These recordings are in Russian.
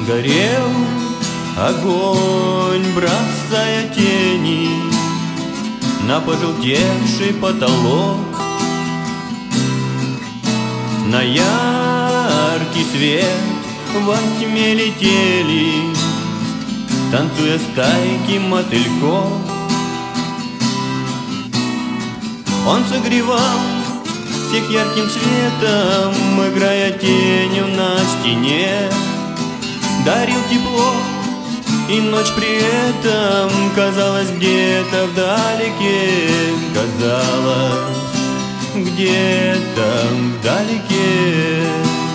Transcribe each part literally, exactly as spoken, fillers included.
Горел огонь, бросая тени на пожелтевший потолок, на яркий свет во тьме летели, танцуя стайки мотыльков. Он согревал всех ярким светом, играя тенью на стене, дарил тепло, и ночь при этом казалась где-то вдалеке, казалось где-то вдалеке.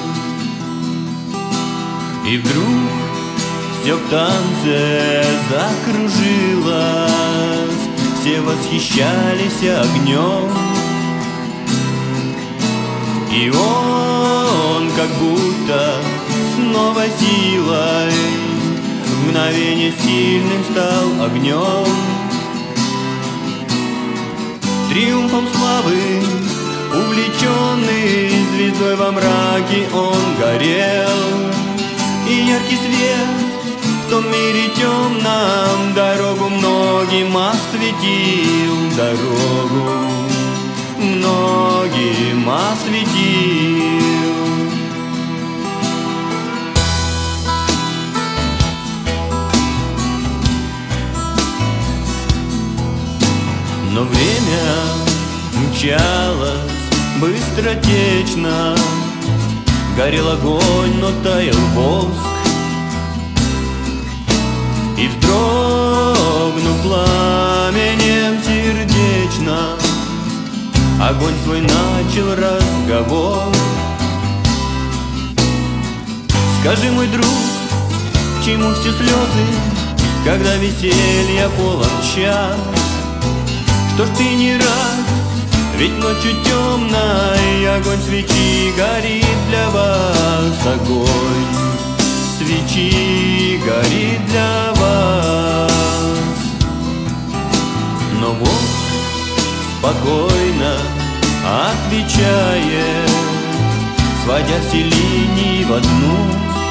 И вдруг все в танце закружилось, все восхищались огнем, и он как будто с новой силой в мгновение сильным стал огнем. Триумфом славы, увлеченный звездой во мраке, он горел, и яркий свет в том мире темном дорогу многим осветил, дорогу многим осветил. Но время мчалось быстротечно, горел огонь, но таял воск, и вздрогнув пламенем сердечно, огонь свой начал разговор. Скажи, мой друг, к чему все слезы, когда веселья полон час? Что ж ты не рад, ведь ночью темной огонь свечи горит для вас, огонь свечи горит для вас. Но воск спокойно отвечает, сводя все линии в одну: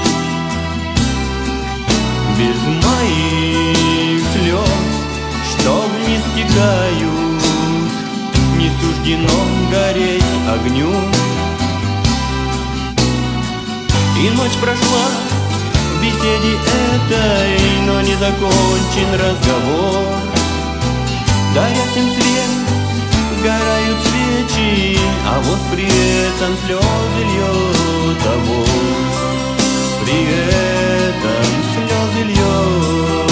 без моих слез, что вниз стекают, не суждено гореть огню. И ночь прошла в беседе этой, но не закончен разговор. Даря всем свет, сгорают свечи, а воск при этом слезы льет, а воск при этом слезы льет.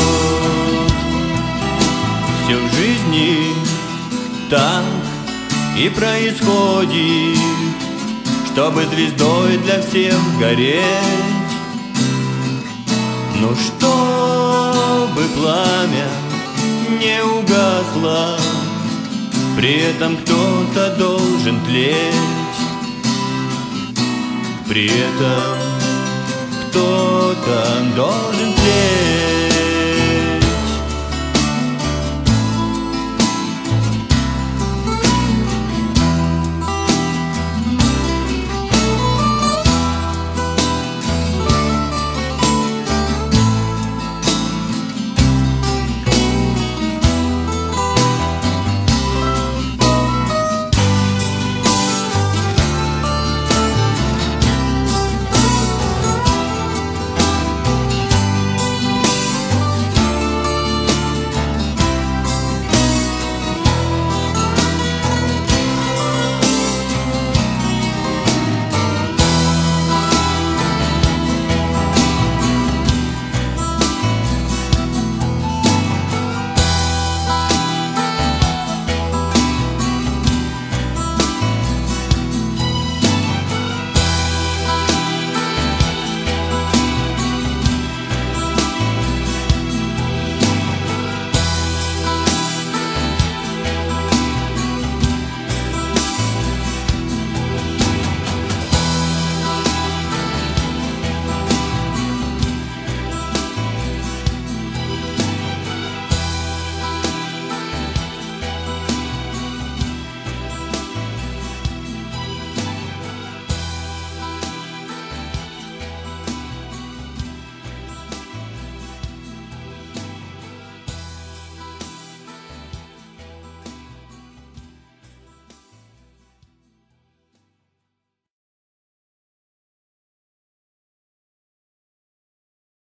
Все в жизни так и происходит, чтобы звездой для всех гореть. Но чтобы пламя не угасло, при этом кто-то должен тлеть, при этом кто-то должен тлеть.